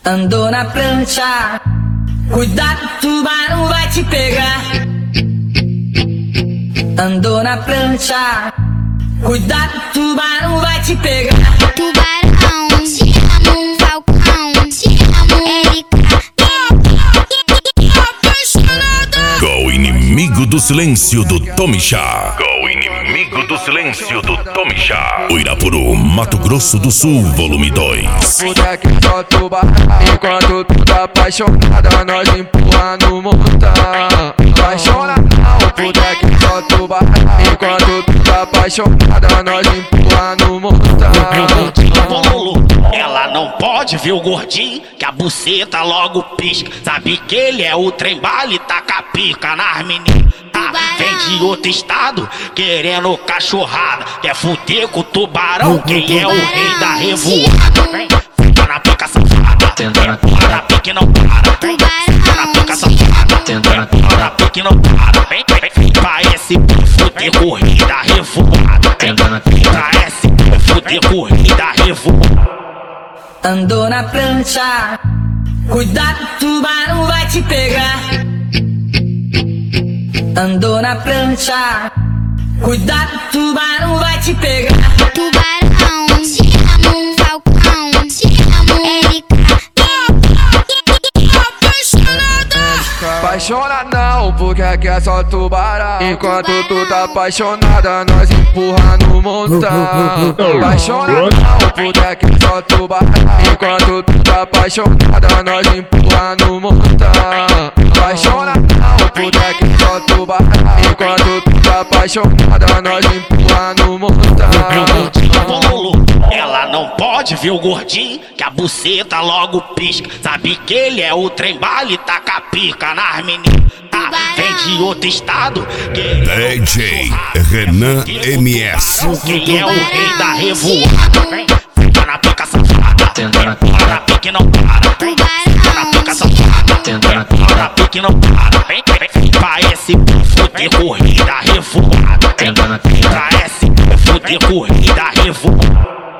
Andou na prancha, cuidado, o tubarão vai te pegar. Andou na prancha, cuidado, o tubarão vai te pegar. Tubarão, te amo, falcão, te amo, Erika. O inimigo do silêncio do Tomixá. O inimigo do silêncio do Tomixá. O Irapuru, Mato Grosso do Sul, volume 2. Moleque só tubarão, enquanto tu tá apaixonada, nós empurra no montão. Apaixona não, moleque só tubarão, enquanto tu tá apaixonada, nós empurra no montão. Ela não pode ver o gordinho, que a buceta logo pisca. Sabe que ele é o trem bala, taca pica nas meninas. Vem de outro estado, querendo cachorrada. Quer fuder com o tubarão, quem é o rei da revoada. Vem na pica safada, empurra na pique não para. Vem na pica safada, empurra na pique não para. Vem pra esse fuder corrida revoada. Pra esse fuder corrida revoada. Andou na prancha, cuidado, o tubarão vai te pegar. Andou na prancha, cuidado, o tubarão vai te pegar. Tubarão, te amo, falcão, te amo, Erika. Apaixona não, porque aqui é só tubarão. Enquanto tu tá apaixonada, nós empurra no montão. Apaixona não, porque aqui é só tubarão. Enquanto tu tá apaixonada, nós empurra no montão. Apaixona não, porque aqui é só tubarão. Enquanto tu tá apaixonada, nós empurra no montão. Ela não pode ver o gordinho, que a buceta logo pisca. Sabe que ele é o trem bala, taca pica nas meninas. Vem de outro estado, DJ Renan MS. quem é o rei da revoada. Vem na pica safada, empurra na pique não para. Vem na pica safada, empurra na pique não para. Vem pra esse fuder corrida revoada. Pra esse fuder corrida revoada.